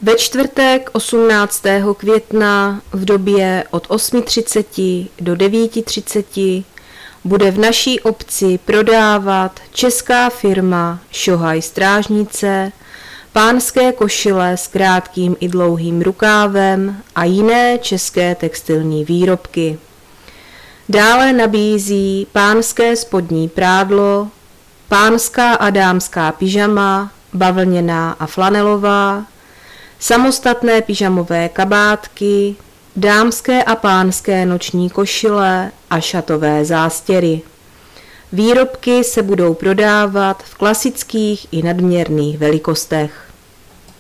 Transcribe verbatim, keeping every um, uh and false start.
Ve čtvrtek osmnáctého května v době od osm třicet do devět třicet bude v naší obci prodávat česká firma Šohaj Strážnice pánské košile s krátkým i dlouhým rukávem a jiné české textilní výrobky. Dále nabízí pánské spodní prádlo, pánská a dámská pyžama, bavlněná a flanelová, samostatné pyžamové kabátky, dámské a pánské noční košile a šatové zástěry. Výrobky se budou prodávat v klasických i nadměrných velikostech.